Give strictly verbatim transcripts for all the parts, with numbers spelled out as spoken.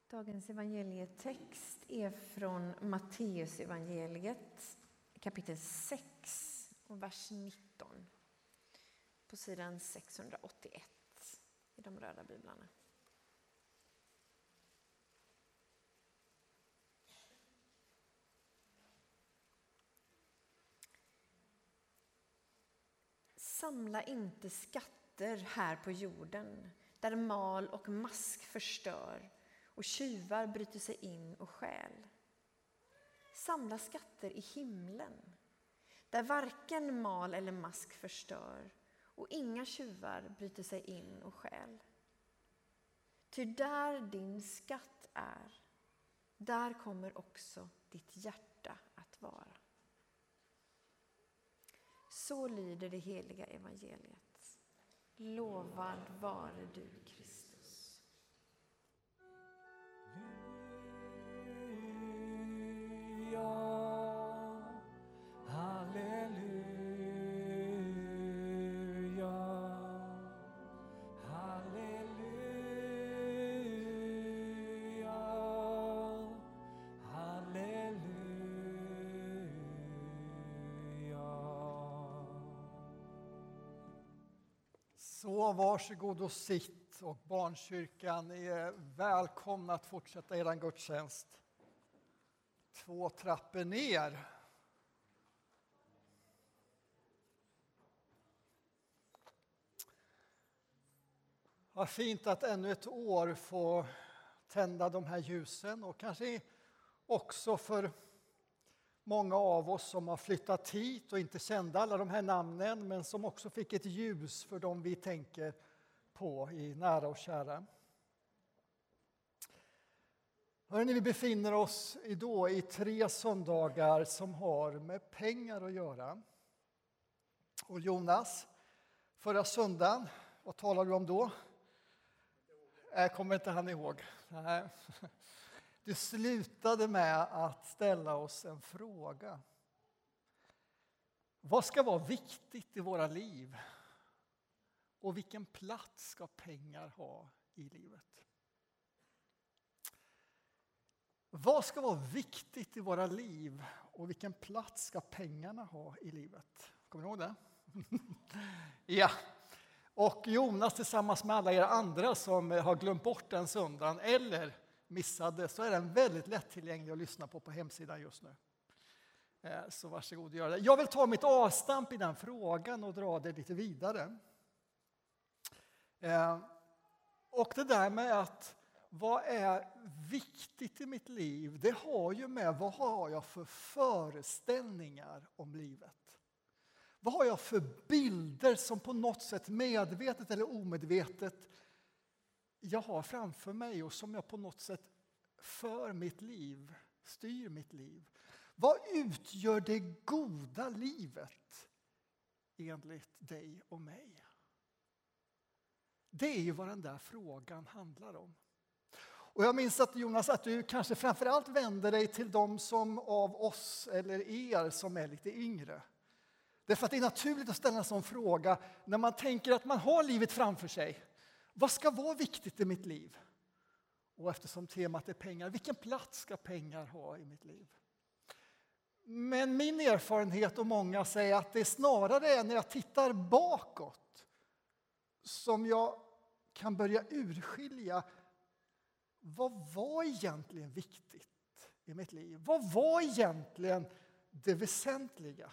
Dagens evangelietext är från Matteus evangeliet kapitel sex och vers nitton på sidan sexhundraåttioett i de röda biblarna. Samla inte skatter här på jorden där mal och mask förstör och tjuvar bryter sig in och stjäl. Samla skatter i himlen där varken mal eller mask förstör och inga tjuvar bryter sig in och stjäl. Ty där din skatt är, där kommer också ditt hjärta att vara. Så lyder det heliga evangeliet. Lovad vare du, Kristus. Halleluja, halleluja, halleluja, halleluja. Så varsågod och sitt, och barnkyrkan är välkomna att fortsätta er gudstjänst. Två trappor ner. Vad fint att ännu ett år få tända de här ljusen, och kanske också för många av oss som har flyttat hit och inte kände alla de här namnen, men som också fick ett ljus för dem vi tänker på i nära och kära. Hörrni, vi befinner oss idag i tre söndagar som har med pengar att göra. Och Jonas, förra söndagen, vad talade du om då? Jag kommer inte han ihåg. Nej. Du slutade med att ställa oss en fråga. Vad ska vara viktigt i våra liv? Och vilken plats ska pengar ha i livet? Vad ska vara viktigt i våra liv? Och vilken plats ska pengarna ha i livet? Kommer ni ihåg det? Ja. Och Jonas tillsammans med alla er andra som har glömt bort den söndagen eller missade, så är den väldigt lättillgänglig att lyssna på på hemsidan just nu. Så varsågod och gör det. Jag vill ta mitt avstamp i den frågan och dra det lite vidare. Och det där med att vad är viktigt i mitt liv, det har ju med vad har jag för föreställningar om livet. Vad har jag för bilder som på något sätt medvetet eller omedvetet jag har framför mig och som jag på något sätt för mitt liv, styr mitt liv. Vad utgör det goda livet enligt dig och mig? Det är ju vad den där frågan handlar om. Och jag minns att Jonas, att du kanske framförallt vänder dig till de som av oss eller er som är lite yngre. Därför att det är naturligt att ställa en sån fråga när man tänker att man har livet framför sig. Vad ska vara viktigt i mitt liv? Och eftersom temat är pengar, vilken plats ska pengar ha i mitt liv? Men min erfarenhet och många säger att det snarare är när jag tittar bakåt som jag kan börja urskilja vad var egentligen viktigt i mitt liv? Vad var egentligen det väsentliga?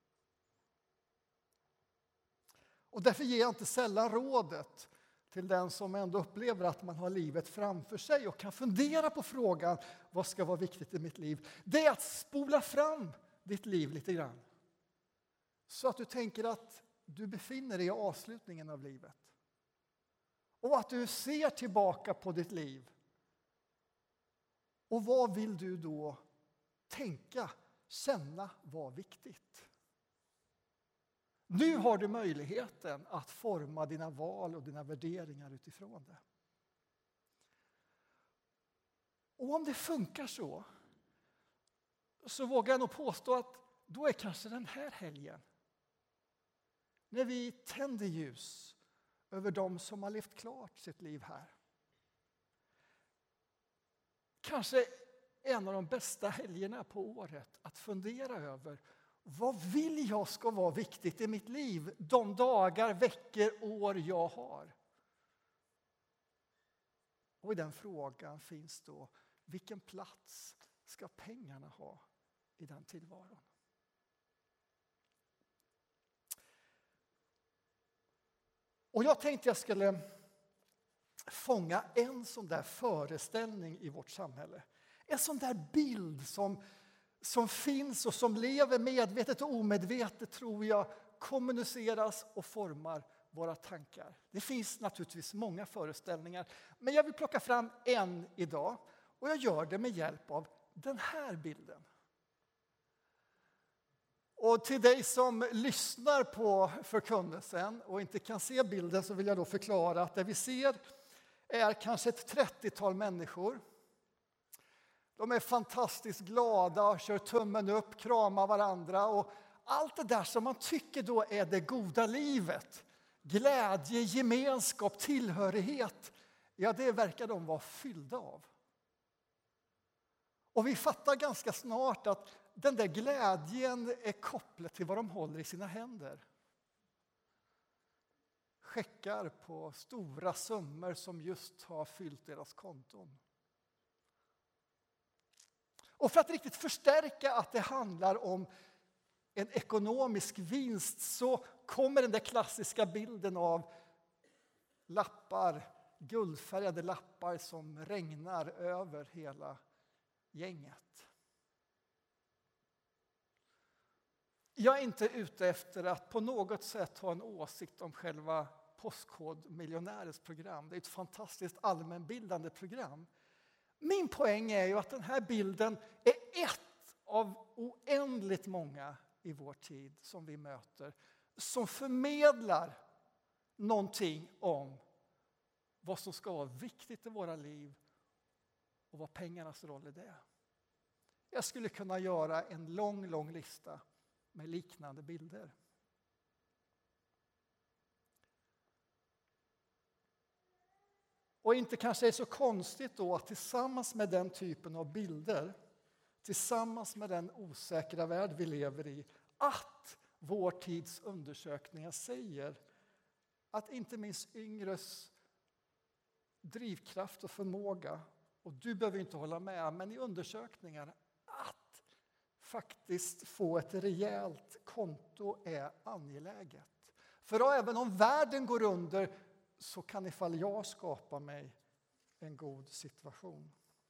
Och därför ger jag inte sällan rådet till den som ändå upplever att man har livet framför sig och kan fundera på frågan vad ska vara viktigt i mitt liv. Det är att spola fram ditt liv lite grann. Så att du tänker att du befinner dig i avslutningen av livet. Och att du ser tillbaka på ditt liv. Och vad vill du då tänka, känna var viktigt? Nu har du möjligheten att forma dina val och dina värderingar utifrån det. Och om det funkar så, så vågar jag nog påstå att då är kanske den här helgen, när vi tänder ljus över dem som har levt klart sitt liv här. kanske en av de bästa helgerna på året att fundera över vad vill jag ska vara viktigt i mitt liv de dagar, veckor, år jag har. Och i den frågan finns då, vilken plats ska pengarna ha i den tillvaron? Och jag tänkte jag skulle fånga en sån där föreställning i vårt samhälle. En sån där bild som, som finns och som lever medvetet och omedvetet, tror jag, kommuniceras och formar våra tankar. Det finns naturligtvis många föreställningar, men jag vill plocka fram en idag. Och jag gör det med hjälp av den här bilden. Och till dig som lyssnar på förkunnelsen och inte kan se bilden, så vill jag då förklara att det vi ser är kanske ett trettiotal människor. De är fantastiskt glada, kör tummen upp, kramar varandra och allt det där som man tycker då är det goda livet. Glädje, gemenskap, tillhörighet. Ja, det verkar de vara fyllda av. Och vi fattar ganska snart att den där glädjen är kopplad till vad de håller i sina händer. Checkar på stora summor som just har fyllt deras konton. Och för att riktigt förstärka att det handlar om en ekonomisk vinst, så kommer den där klassiska bilden av lappar, guldfärgade lappar som regnar över hela gänget. Jag är inte ute efter att på något sätt ha en åsikt om själva Postkodmiljonärens program. Det är ett fantastiskt allmänbildande program. Min poäng är ju att den här bilden är ett av oändligt många i vår tid som vi möter, som förmedlar någonting om vad som ska vara viktigt i våra liv och vad pengarnas roll är det. Jag skulle kunna göra en lång, lång lista med liknande bilder. Och inte kanske är så konstigt då att tillsammans med den typen av bilder, tillsammans med den osäkra värld vi lever i, att vår tids undersökningar säger att inte minst yngres drivkraft och förmåga, och du behöver inte hålla med, men i undersökningar att faktiskt få ett rejält konto är angeläget. För även om världen går under, så kan ifall jag skapa mig en god situation.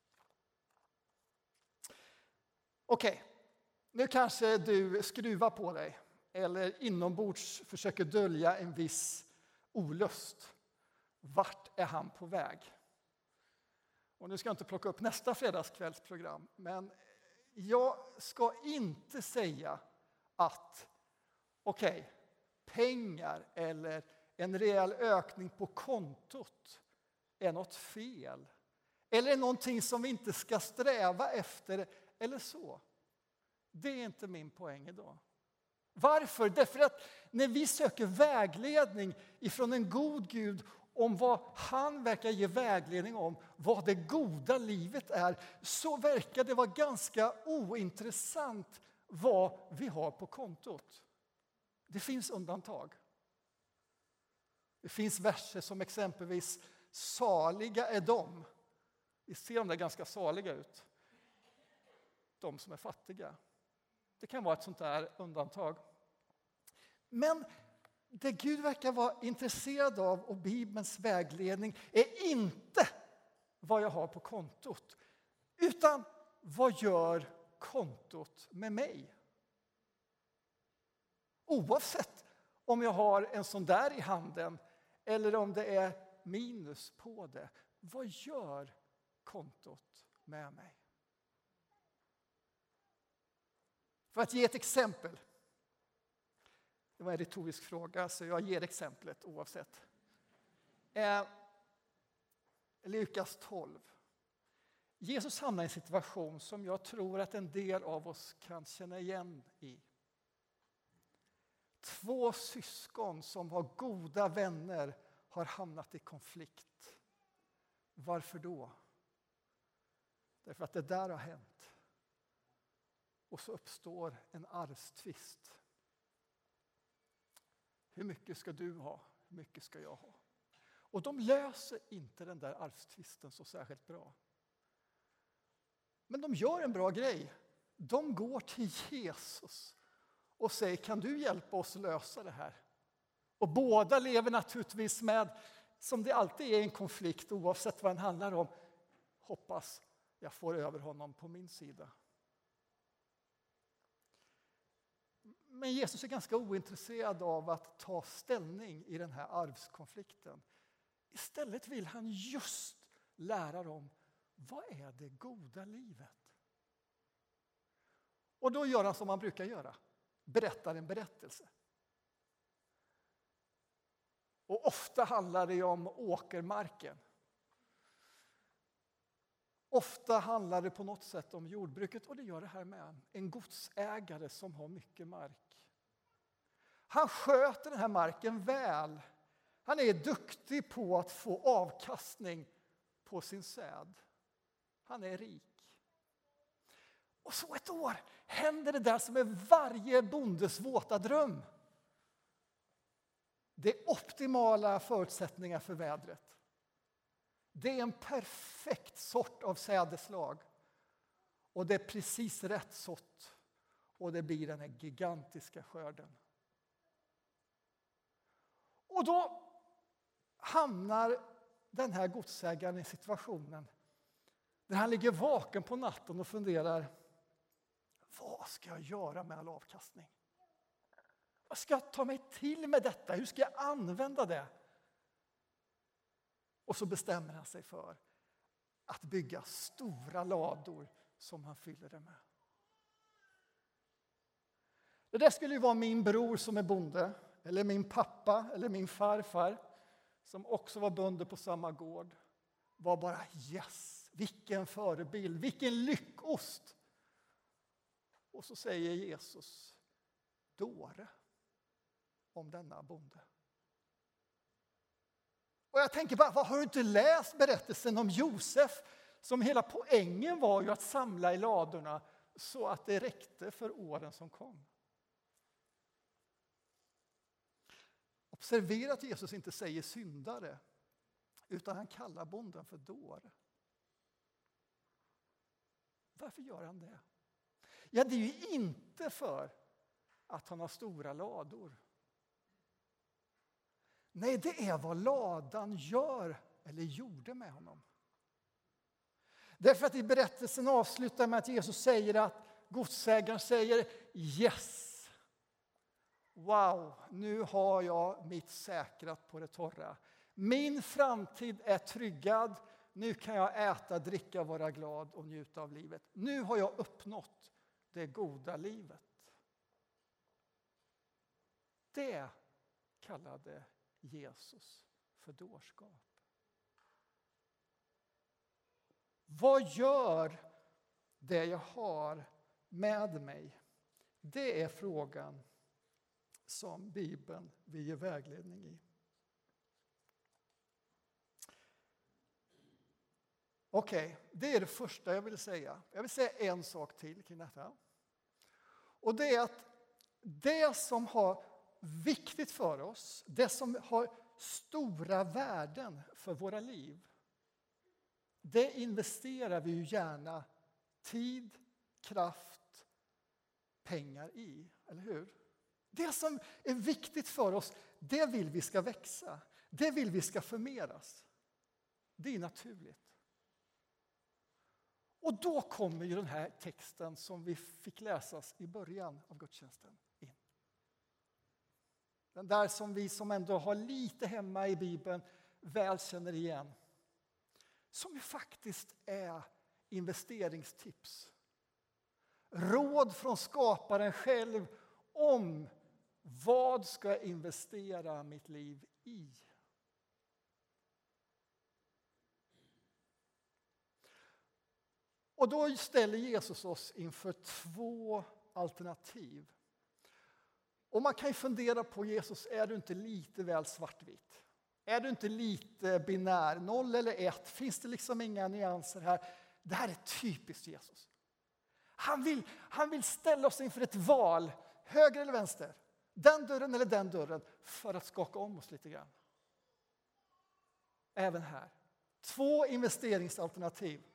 Okej, okay. Nu kanske du skruvar på dig eller inombords försöker dölja en viss olust. Vart är han på väg? Och nu ska jag inte plocka upp nästa fredagskvällsprogram, men jag ska inte säga att okej, okay, pengar eller en rejäl ökning på kontot är något fel. Eller är någonting som vi inte ska sträva efter eller så. Det är inte min poäng idag. Varför? Därför att när vi söker vägledning ifrån en god Gud om vad han verkar ge vägledning om, vad det goda livet är, så verkar det vara ganska ointressant vad vi har på kontot. Det finns undantag. Det finns verser som exempelvis saliga är de. Vi ser de där ganska saliga ut. De som är fattiga. Det kan vara ett sånt där undantag. Men det Gud verkar vara intresserad av och Bibelns vägledning är inte vad jag har på kontot. Utan vad gör kontot med mig? Oavsett om jag har en sån där i handen eller om det är minus på det. Vad gör kontot med mig? För att ge ett exempel. Det var en retorisk fråga, så jag ger exemplet oavsett. Eh, Lukas tolv. Jesus hamnar i en situation som jag tror att en del av oss kan känna igen i. Två syskon som var goda vänner har hamnat i konflikt. Varför då? Därför att det där har hänt. Och så uppstår en arvstvist. Hur mycket ska du ha? Hur mycket ska jag ha? Och de löser inte den där arvstvisten så särskilt bra. Men de gör en bra grej. De går till Jesus och säger, kan du hjälpa oss lösa det här? Och båda lever naturligtvis med, som det alltid är i en konflikt, oavsett vad den handlar om, hoppas jag får över honom på min sida. Men Jesus är ganska ointresserad av att ta ställning i den här arvskonflikten. Istället vill han just lära dem, vad är det goda livet? Och då gör han som man brukar göra, berättar en berättelse. Och ofta handlar det om åkermarken. Ofta handlar det på något sätt om jordbruket, och det gör det här med en godsägare som har mycket mark. Han sköter den här marken väl. Han är duktig på att få avkastning på sin säd. Han är rik. Och så ett år händer det där som är varje bondes våta dröm. Det är optimala förutsättningar för vädret. Det är en perfekt sort av sädeslag. Och det är precis rätt sått. Och det blir den här gigantiska skörden. Och då hamnar den här godsägaren i situationen där han ligger vaken på natten och funderar, vad ska jag göra med all avkastning? Vad ska jag ta mig till med detta? Hur ska jag använda det? Och så bestämmer han sig för att bygga stora lador som han fyller det med. Det där skulle ju vara min bror som är bonde, eller min pappa, eller min farfar som också var bonde på samma gård. Var bara yes, vilken förebild, vilken lyckost. Och så säger Jesus, dåre om denna bonde. Och jag tänker bara, vad har du inte läst berättelsen om Josef? Som hela poängen var ju att samla i ladorna så att det räckte för åren som kom. Observera att Jesus inte säger syndare, utan han kallar bonden för dåre. Varför gör han det? Ja, det är ju inte för att han har stora lador. Nej, det är vad ladan gör eller gjorde med honom. Därför att i berättelsen avslutar med att Jesus säger att godsägaren säger yes. Wow, nu har jag mitt säkrat på det torra. Min framtid är tryggad. Nu kan jag äta, dricka, vara glad och njuta av livet. Nu har jag uppnått det goda livet. Det kallade Jesus för dårskap. Vad gör det jag har med mig? Det är frågan som Bibeln vill ge vägledning i. Okej, okay, det är det första jag vill säga. Jag vill säga en sak till kring detta. Och det är att det som har viktigt för oss, det som har stora värden för våra liv, det investerar vi ju gärna tid, kraft, pengar i, eller hur? Det som är viktigt för oss, det vill vi ska växa. Det vill vi ska förmeras. Det är naturligt. Och då kommer ju den här texten som vi fick läsas i början av gudstjänsten in. Den där som vi som ändå har lite hemma i Bibeln väl känner igen. Som ju faktiskt är investeringstips. Råd från skaparen själv om vad ska jag investera mitt liv i. Och då ställer Jesus oss inför två alternativ. Och man kan ju fundera på, Jesus, är du inte lite väl svartvitt? Är du inte lite binär? Noll eller ett? Finns det liksom inga nyanser här? Det här är typiskt Jesus. Han vill, han vill ställa oss inför ett val, höger eller vänster. Den dörren eller den dörren, för att skaka om oss lite grann. Även här. Två investeringsalternativ.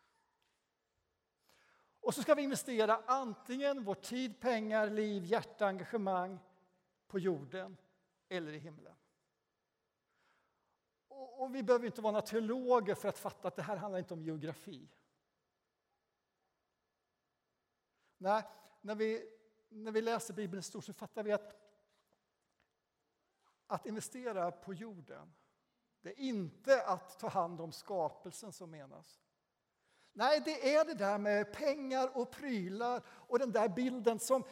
Och så ska vi investera antingen vår tid, pengar, liv, hjärta, engagemang på jorden eller i himlen. Och, och vi behöver inte vara teologer för att fatta att det här handlar inte om geografi. Nej, när vi, när vi läser Bibeln stort så fattar vi att att investera på jorden, det är inte att ta hand om skapelsen som menas. Nej, det är det där med pengar och prylar och den där bilden som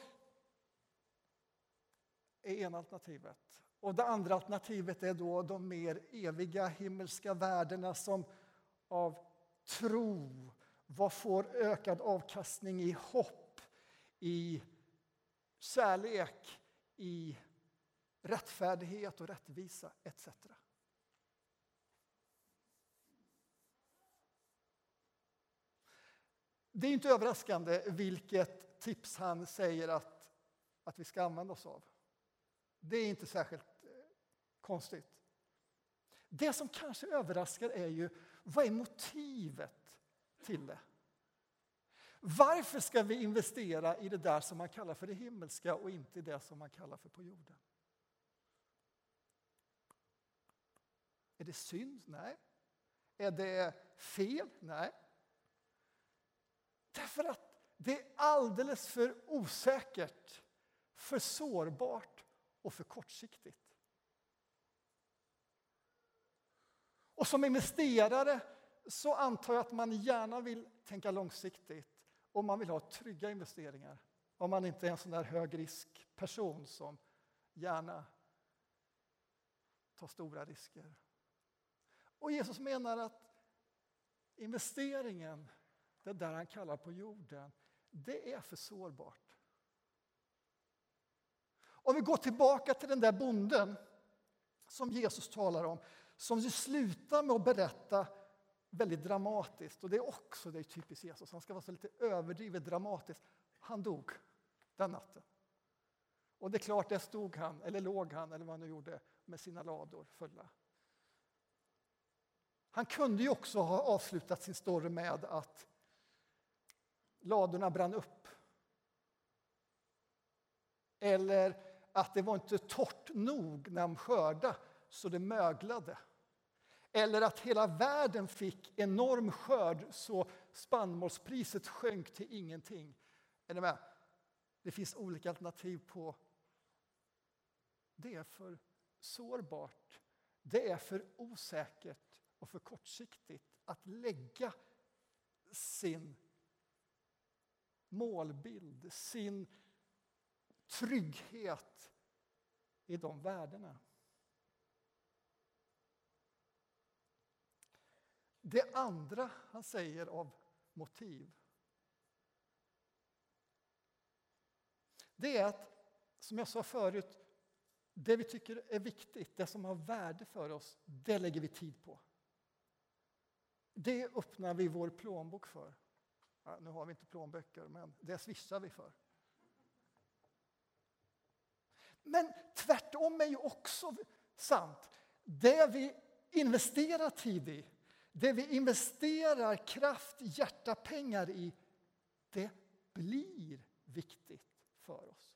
är ena alternativet. Och det andra alternativet är då de mer eviga himmelska värdena som av tro, vad får ökad avkastning i hopp, i kärlek, i rättfärdighet och rättvisa et cetera. Det är inte överraskande vilket tips han säger att, att vi ska använda oss av. Det är inte särskilt konstigt. Det som kanske överraskar är ju, vad är motivet till det? Varför ska vi investera i det där som man kallar för det himmelska och inte i det som man kallar för på jorden? Är det synd? Nej. Är det fel? Nej. Därför att det är alldeles för osäkert, för sårbart och för kortsiktigt. Och som investerare så antar jag att man gärna vill tänka långsiktigt och man vill ha trygga investeringar. Om man inte är en sån där högriskperson som gärna tar stora risker. Och Jesus menar att investeringen, det där han kallar på jorden, det är för sårbart. Om vi går tillbaka till den där bonden som Jesus talar om, som ju slutar med att berätta väldigt dramatiskt. Och det är också det är typiskt Jesus. Han ska vara så lite överdrivet dramatisk. Han dog den natten. Och det är klart, där stod han, eller låg han, eller vad han nu gjorde, med sina lador fulla. Han kunde ju också ha avslutat sin story med att ladorna brann upp. Eller att det var inte torrt nog när de skörda så det möglade. Eller att hela världen fick enorm skörd så spannmålspriset sjönk till ingenting. Är ni med? Det finns olika alternativ på. Det är för sårbart. Det är för osäkert och för kortsiktigt att lägga sin målbild, sin trygghet i de värdena. Det andra han säger av motiv, det är att, som jag sa förut, det vi tycker är viktigt, det som har värde för oss, det lägger vi tid på. Det öppnar vi vår plånbok för. Ja, nu har vi inte plånböcker, men det swishar vi för. Men tvärtom är ju också sant. Det vi investerar tid i, det vi investerar kraft, hjärta, pengar i, det blir viktigt för oss.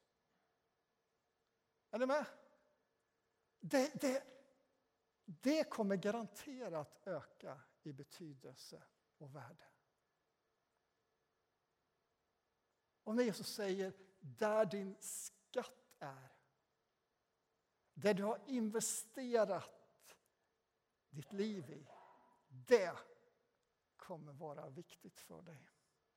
Är ni med? Det, det, det kommer garanterat öka i betydelse och värde. Och när Jesus säger, där din skatt är, där du har investerat ditt liv i, det kommer vara viktigt för dig.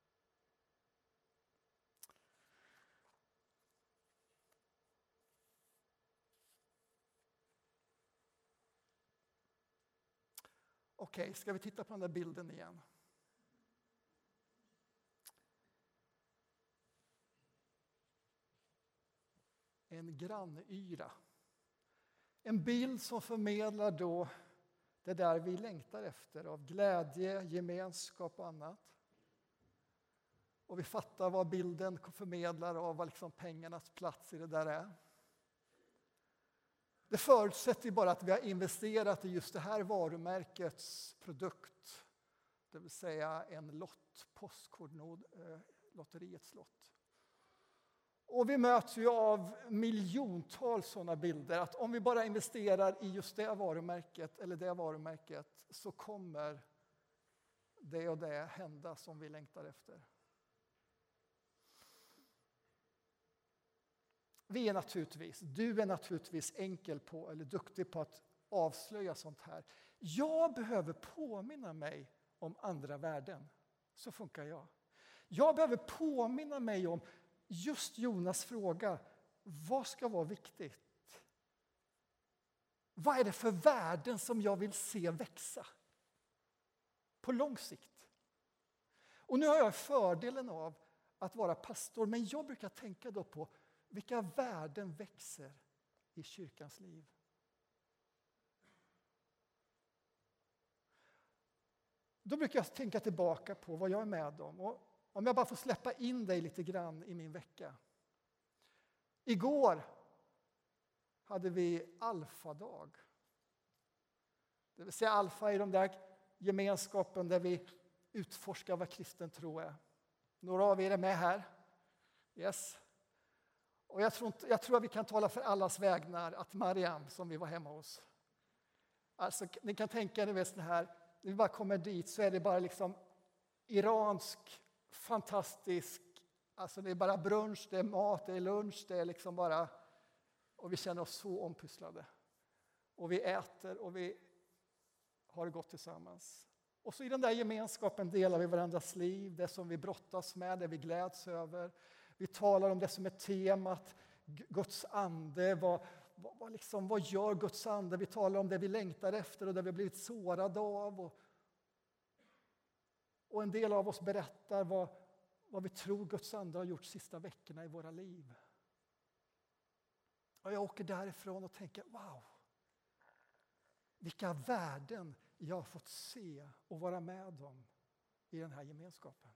Okej, ska vi titta på den där bilden igen? En grannyra. En bild som förmedlar då det där vi längtar efter av glädje, gemenskap och annat. Och vi fattar vad bilden förmedlar och vad liksom pengarnas plats i det där är. Det förutsätter ju bara att vi har investerat i just det här varumärkets produkt. Det vill säga en lott, Postkodnod, eh, lotteriets lott. Och vi möts ju av miljontals sådana bilder. Att om vi bara investerar i just det varumärket eller det varumärket så kommer det och det hända som vi längtar efter. Vi är naturligtvis, du är naturligtvis enkel på eller duktig på att avslöja sånt här. Jag behöver påminna mig om andra värden. Så funkar jag. Jag behöver påminna mig om just Jonas fråga. Vad ska vara viktigt? Vad är det för värden som jag vill se växa? På lång sikt. Och nu har jag fördelen av att vara pastor. Men jag brukar tänka då på vilka värden växer i kyrkans liv. Då brukar jag tänka tillbaka på vad jag är med om. Och om jag bara får släppa in dig lite grann i min vecka. Igår hade vi alfadag. Det vill säga alfa i de där gemenskapen där vi utforskar vad kristen tro är. Några av er är med här. Yes. Och jag tror, inte, jag tror att vi kan tala för allas vägnar att Mariam som vi var hemma hos. Alltså ni kan tänka er vet, här, när vi bara kommer dit så är det bara liksom iransk, fantastisk, alltså det är bara brunch, det är mat, det är lunch, det är liksom bara, och vi känner oss så ompysslade. Och vi äter och vi har det gott tillsammans. Och så i den där gemenskapen delar vi varandras liv, det som vi brottas med, det vi gläds över. Vi talar om det som är temat, Guds ande, vad, vad, vad, liksom, vad gör Guds ande? Vi talar om det vi längtar efter och det vi har blivit sårade av. Och, och en del av oss berättar vad, vad vi tror Guds ande har gjort sista veckorna i våra liv. Och jag åker därifrån och tänker, wow, vilka värden jag har fått se och vara med om i den här gemenskapen.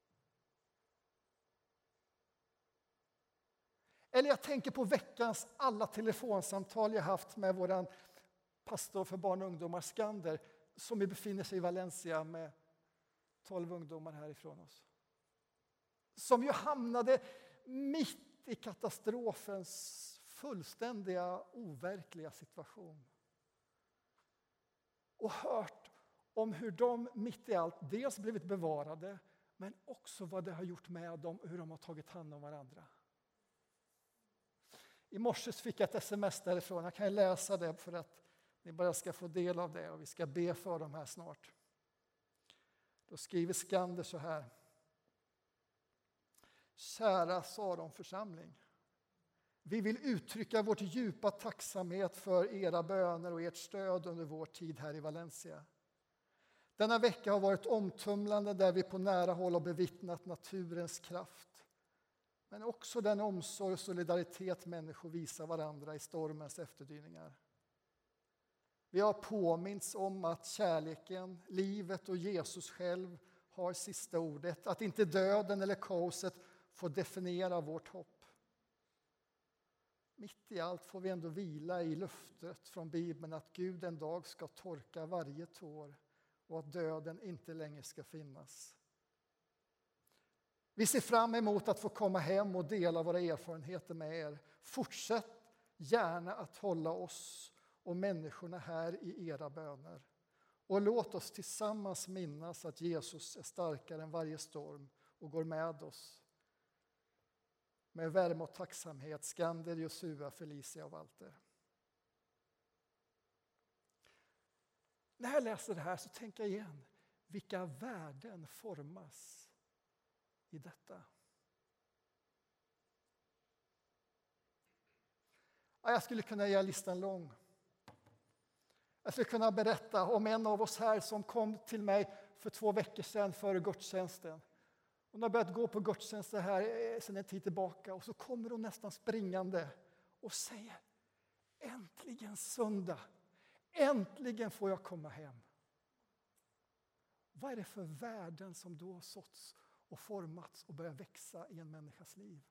Eller jag tänker på veckans alla telefonsamtal jag haft med våran pastor för barn och ungdomar, Skander, som befinner sig i Valencia med tolv ungdomar härifrån oss. Som ju hamnade mitt i katastrofens fullständiga, overkliga situation. Och hört om hur de mitt i allt dels blivit bevarade, men också vad det har gjort med dem och hur de har tagit hand om varandra. I morse fick jag ett sms därifrån. Jag kan läsa det för att ni bara ska få del av det och vi ska be för dem här snart. Då skriver Skander så här. Kära Saron-församling. Vi vill uttrycka vårt djupa tacksamhet för era böner och ert stöd under vår tid här i Valencia. Denna vecka har varit omtumlande där vi på nära håll har bevittnat naturens kraft. Men också den omsorg och solidaritet människor visar varandra i stormens efterdyningar. Vi har påminns om att kärleken, livet och Jesus själv har sista ordet. Att inte döden eller kaoset får definiera vårt hopp. Mitt i allt får vi ändå vila i löftet från Bibeln att Gud en dag ska torka varje tår och att döden inte längre ska finnas. Vi ser fram emot att få komma hem och dela våra erfarenheter med er. Fortsätt gärna att hålla oss och människorna här i era böner. Och låt oss tillsammans minnas att Jesus är starkare än varje storm och går med oss. Med värme och tacksamhet, Skander, Josua, Felicia och Walter. När jag läser det här så tänker jag igen, vilka värden formas i detta? Ja, jag skulle kunna göra listan lång. Jag skulle kunna berätta om en av oss här som kom till mig för två veckor sedan före gudstjänsten. Hon har börjat gå på gudstjänsten här sedan en tid tillbaka och så kommer hon nästan springande och säger äntligen söndag, äntligen får jag komma hem. Vad är det för värden som då har såtts och formats och börjar växa i en människas liv.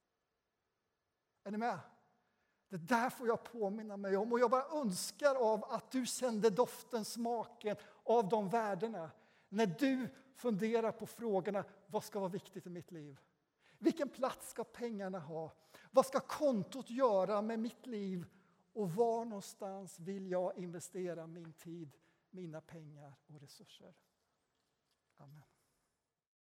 Är ni med? Det där får jag påminna mig om, och jag bara önskar av att du kände doften, smaken av de värdena när du funderar på frågorna: vad ska vara viktigt i mitt liv? Vilken plats ska pengarna ha? Vad ska kontot göra med mitt liv? Och var någonstans vill jag investera min tid, mina pengar och resurser? Amen.